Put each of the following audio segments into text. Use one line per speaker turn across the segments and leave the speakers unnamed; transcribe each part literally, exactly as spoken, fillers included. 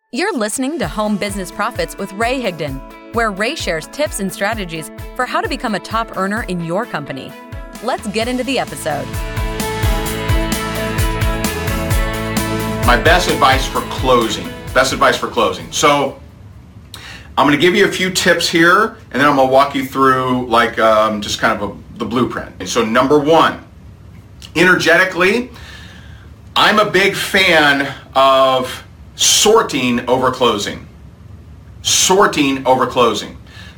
You're listening to Home Business Profits with Ray Higdon, where Ray shares tips and strategies for how to become a top earner in your company. Let's get into the episode.
My best advice for closing. Best advice for closing. So I'm going to give you a few tips here, and then I'm going to walk you through like um, just kind of a, the blueprint. And so number one, energetically, I'm a big fan of sorting over closing. Sorting over closing.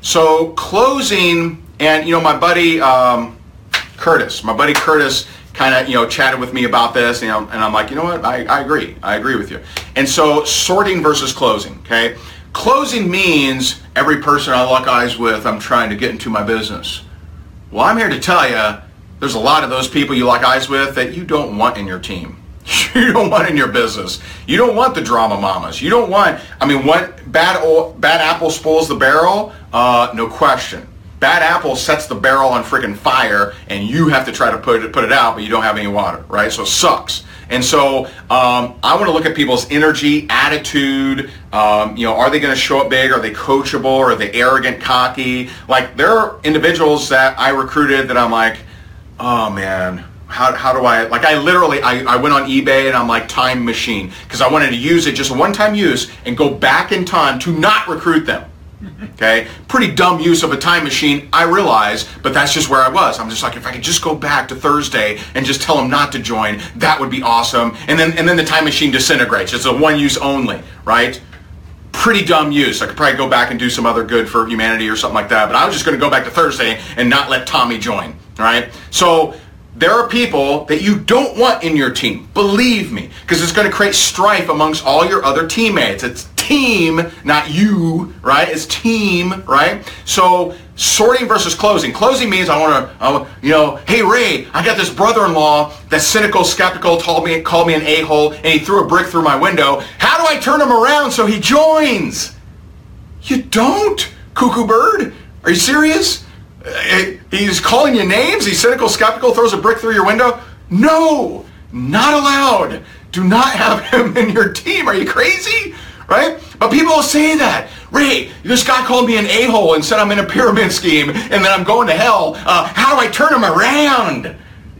So closing, and you know, my buddy um, Curtis, my buddy Curtis kind of, you know, chatted with me about this, you know, and I'm like, you know what, I, I agree. I agree with you. And so sorting versus closing, okay? Closing means every person I lock eyes with, I'm trying to get into my business. Well, I'm here to tell you, there's a lot of those people you lock eyes with that you don't want in your team. You don't want in your business. You don't want the drama mamas. You don't want, I mean, what bad old, bad apple spoils the barrel? Uh, no question. Bad apple sets the barrel on freaking fire, and you have to try to put it, put it out, but you don't have any water, right? So it sucks. And so um, I want to look at people's energy, attitude. Um, you know, are they going to show up big? Are they coachable? Are they arrogant, cocky? Like, there are individuals that I recruited that I'm like, oh man, how how do I, like I literally, I, I went on eBay and I'm like, time machine, because I wanted to use it just a one-time use and go back in time to not recruit them. Okay, pretty dumb use of a time machine, I realize, but that's just where I was. I'm just like, if I could just go back to Thursday and just tell them not to join, that would be awesome. And then and then the time machine disintegrates. It's a one use only, right? Pretty dumb use. I could probably go back and do some other good for humanity or something like that, but I was just going to go back to Thursday and not let Tommy join, right? So there are people that you don't want in your team, believe me, because it's going to create strife amongst all your other teammates. It's team, not you, right? It's team, right? So sorting versus closing. Closing means I want to, uh, you know, hey Ray, I got this brother-in-law that's cynical, skeptical, told me, called me an a-hole, and he threw a brick through my window. How do I turn him around so he joins? You don't, cuckoo bird. Are you serious? He's calling you names, he's cynical, skeptical, throws a brick through your window? No, not allowed. Do not have him in your team. Are you crazy? Right? But people will say that. Ray, this guy called me an a-hole and said I'm in a pyramid scheme and that I'm going to hell. Uh, how do I turn him around?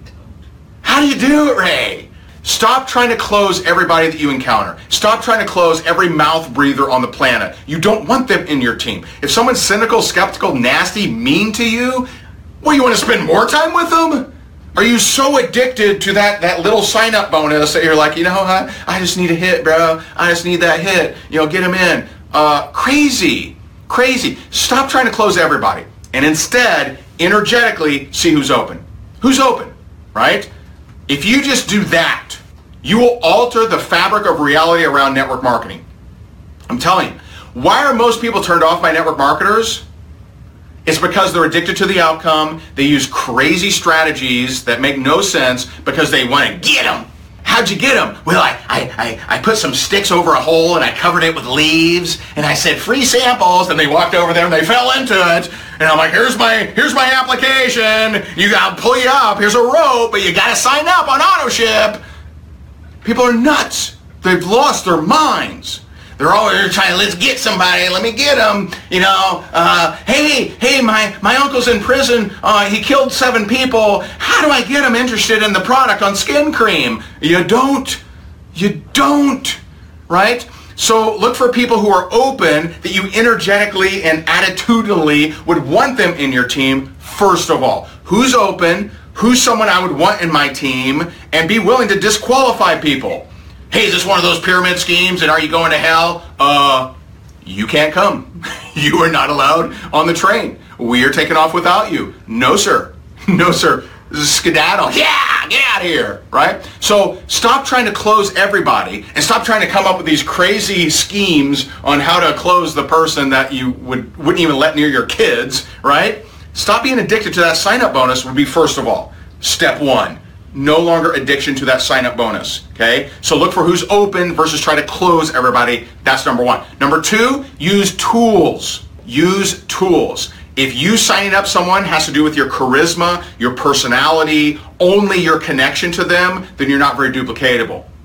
How do you do it, Ray? Stop trying to close everybody that you encounter. Stop trying to close every mouth breather on the planet. You don't want them in your team. If someone's cynical, skeptical, nasty, mean to you, well, you want to spend more time with them? Are you so addicted to that, that little sign-up bonus that you're like, you know, I, I just need a hit, bro. I just need that hit. You know, get him in. Uh, crazy. Crazy. Stop trying to close everybody. And instead, energetically, see who's open. Who's open, right? If you just do that, you will alter the fabric of reality around network marketing. I'm telling you. Why are most people turned off by network marketers? It's because they're addicted to the outcome. They use crazy strategies that make no sense because they want to get them. How'd you get them? Well, I, I, I, I put some sticks over a hole and I covered it with leaves and I said free samples, and they walked over there and they fell into it. And I'm like, here's my here's my application. You got to pull you up. Here's a rope, but you got to sign up on AutoShip. People are nuts. They've lost their minds. They're all they're trying, let's get somebody, let me get them, you know, uh, hey, hey, my, my uncle's in prison, uh, he killed seven people, how do I get him interested in the product on skin cream? You don't, you don't, right? So look for people who are open, that you energetically and attitudinally would want them in your team, first of all. Who's open, who's someone I would want in my team, and be willing to disqualify people. Hey, is this one of those pyramid schemes and are you going to hell? Uh, you can't come. You are not allowed on the train. We are taking off without you. No, sir. No, sir. Skedaddle. Yeah, get out of here, right? So stop trying to close everybody and stop trying to come up with these crazy schemes on how to close the person that you would, wouldn't even let near your kids, right? Stop being addicted to that sign-up bonus would be first of all. Step one. No longer addiction to that sign-up bonus, okay? So look for who's open versus try to close everybody. That's number one. Number two, use tools. Use tools. If you signing up someone has to do with your charisma, your personality, only your connection to them, then you're not very duplicatable.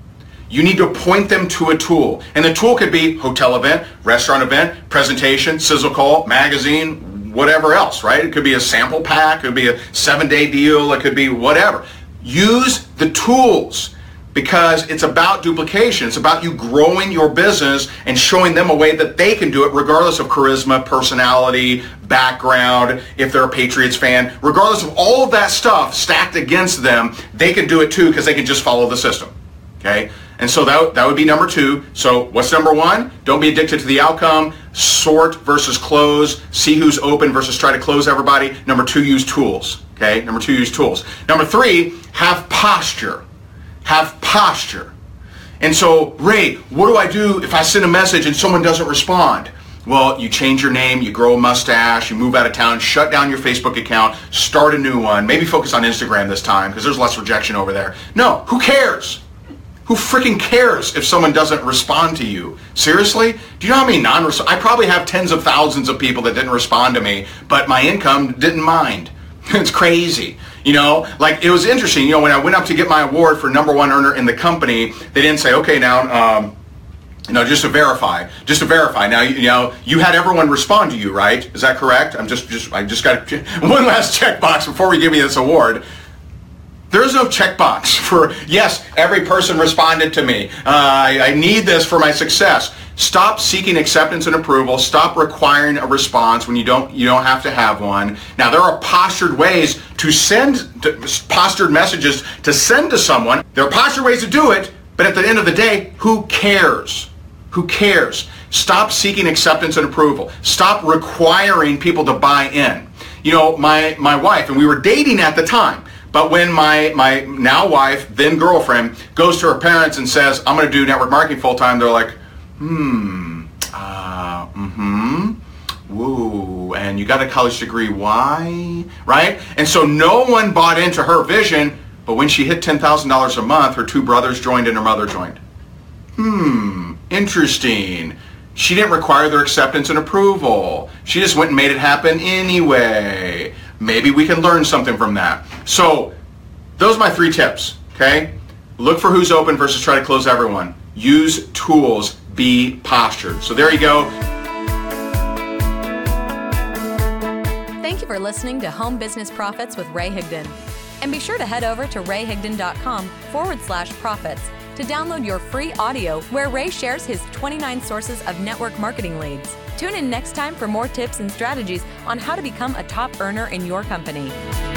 You need to point them to a tool. And the tool could be hotel event, restaurant event, presentation, sizzle call, magazine, whatever else, right? It could be a sample pack, it could be a seven-day deal, it could be whatever. Use the tools because it's about duplication. It's about you growing your business and showing them a way that they can do it regardless of charisma, personality, background, if they're a Patriots fan. Regardless of all of that stuff stacked against them, they can do it too because they can just follow the system. Okay? And so that, that would be number two. So what's number one? Don't be addicted to the outcome. Sort versus close. See who's open versus try to close everybody. Number two, use tools. Okay? Number two, use tools. Number three, have posture. Have posture. And so, Ray, what do I do if I send a message and someone doesn't respond? Well, you change your name, you grow a mustache, you move out of town, shut down your Facebook account, start a new one, maybe focus on Instagram this time because there's less rejection over there. No, who cares? Who freaking cares if someone doesn't respond to you? Seriously? Do you know how many non I probably have tens of thousands of people that didn't respond to me, but my income didn't mind. It's crazy. You know, like it was interesting, you know, when I went up to get my award for number one earner in the company, they didn't say, okay, now, um, you know, just to verify, just to verify. Now, you know, you had everyone respond to you, right? Is that correct? I'm just, just, I just got one last checkbox before we give you this award. There is no checkbox for, yes, every person responded to me. Uh, I, I need this for my success. Stop seeking acceptance and approval. Stop requiring a response when you don't you don't have to have one. Now, there are postured ways to send to, postured messages to send to someone. There are postured ways to do it, but at the end of the day, who cares? Who cares? Stop seeking acceptance and approval. Stop requiring people to buy in. You know, my my wife, and we were dating at the time. But when my, my now wife, then girlfriend, goes to her parents and says, I'm going to do network marketing full time, they're like, hmm, uh, mm-hmm, woo, and you got a college degree, why? Right? And so no one bought into her vision, but when she hit ten thousand dollars a month, her two brothers joined and her mother joined. Hmm, interesting. She didn't require their acceptance and approval. She just went and made it happen anyway. Maybe we can learn something from that. So those are my three tips, okay? Look for who's open versus try to close everyone. Use tools, be postured. So there you go.
Thank you for listening to Home Business Profits with Ray Higdon. And be sure to head over to rayhigdon.com forward slash profits to download your free audio where Ray shares his twenty-nine sources of network marketing leads. Tune in next time for more tips and strategies on how to become a top earner in your company.